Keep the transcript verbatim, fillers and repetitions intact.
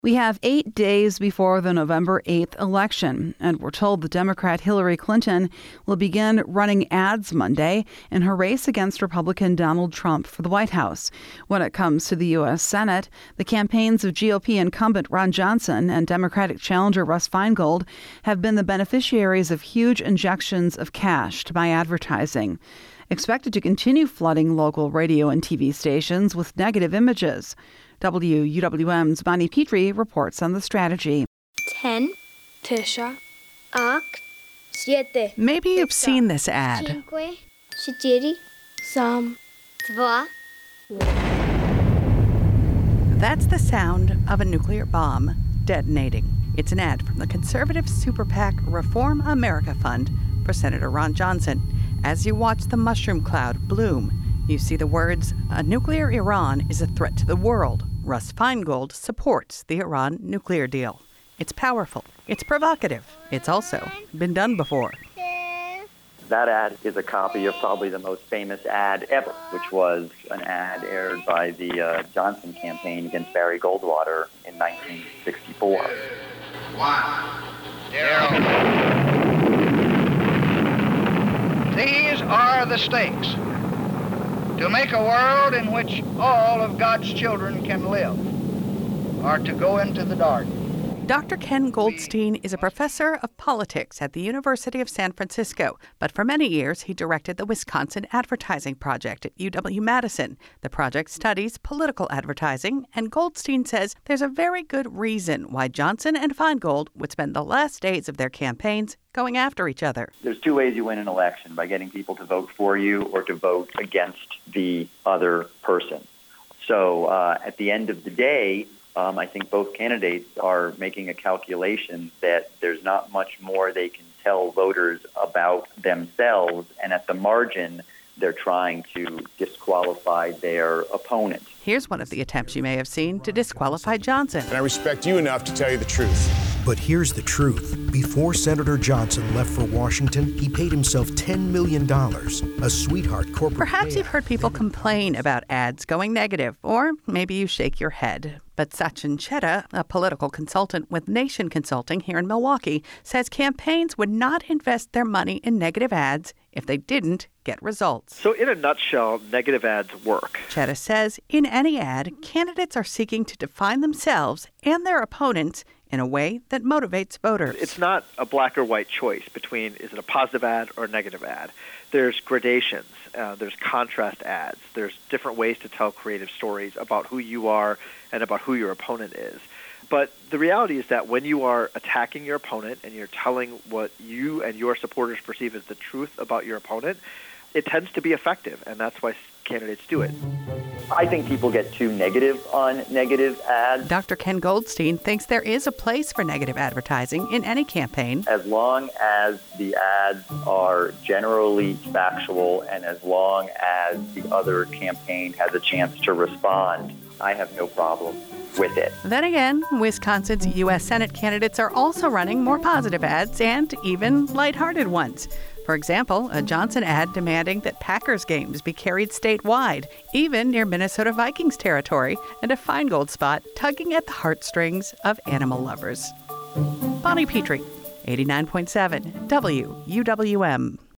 We have eight days before the November eighth election, and we're told the Democrat Hillary Clinton will begin running ads Monday in her race against Republican Donald Trump for the White House. When it comes to the U S Senate, the campaigns of G O P incumbent Ron Johnson and Democratic challenger Russ Feingold have been the beneficiaries of huge injections of cash to buy advertising, expected to continue flooding local radio and T V stations with negative images. W U W M's Bonnie Petrie reports on the strategy. Ten, Tisha, Ak, siete. Maybe you've seen this ad. Cinque, четыре, Sam, два. That's the sound of a nuclear bomb detonating. It's an ad from the conservative super PAC Reform America Fund for Senator Ron Johnson. As you watch the mushroom cloud bloom, you see the words, "A nuclear Iran is a threat to the world. Russ Feingold supports the Iran nuclear deal." It's powerful. It's provocative. It's also been done before. That ad is a copy of probably the most famous ad ever, which was an ad aired by the uh, Johnson campaign against Barry Goldwater in nineteen sixty-four. One, zero. These are the stakes. To make a world in which all of God's children can live, or to go into the dark. Doctor Ken Goldstein is a professor of politics at the University of San Francisco, but for many years he directed the Wisconsin Advertising Project at U W-Madison. The project studies political advertising, and Goldstein says there's a very good reason why Johnson and Feingold would spend the last days of their campaigns going after each other. There's two ways you win an election, by getting people to vote for you or to vote against the other person. So uh, at the end of the day, Um, I think both candidates are making a calculation that there's not much more they can tell voters about themselves, and at the margin, they're trying to disqualify their opponent. Here's one of the attempts you may have seen to disqualify Johnson. And I respect you enough to tell you the truth. But here's the truth. Before Senator Johnson left for Washington, he paid himself ten million dollars, a sweetheart corporate Perhaps payout. you've heard people complain about ads going negative, or maybe you shake your head. But Sachin Chetta, a political consultant with Nation Consulting here in Milwaukee, says campaigns would not invest their money in negative ads if they didn't get results. So in a nutshell, negative ads work. Chetta says in any ad, candidates are seeking to define themselves and their opponents in a way that motivates voters. It's not a black or white choice between is it a positive ad or a negative ad. There's gradations. Uh, there's contrast ads. There's different ways to tell creative stories about who you are and about who your opponent is. But the reality is that when you are attacking your opponent and you're telling what you and your supporters perceive as the truth about your opponent, it tends to be effective, and that's why candidates do it. I think people get too negative on negative ads. Doctor Ken Goldstein thinks there is a place for negative advertising in any campaign. As long as the ads are generally factual and as long as the other campaign has a chance to respond, I have no problem with it. Then again, Wisconsin's U S Senate candidates are also running more positive ads and even lighthearted ones. For example, a Johnson ad demanding that Packers games be carried statewide, even near Minnesota Vikings territory, and a Feingold spot tugging at the heartstrings of animal lovers. Bonnie Petrie, eighty-nine point seven W U W M.